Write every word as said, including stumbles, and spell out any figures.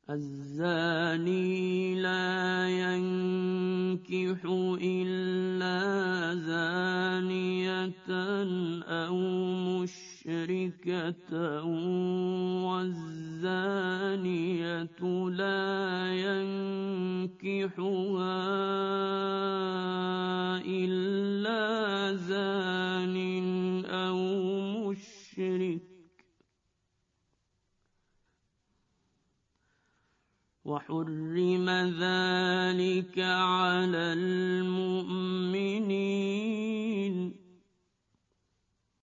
الزاني لا ينكح إلا زانية أو مشركة والزانية لا ينكحها إلا زان أو مشرك وحرم ذلك على المؤمنين.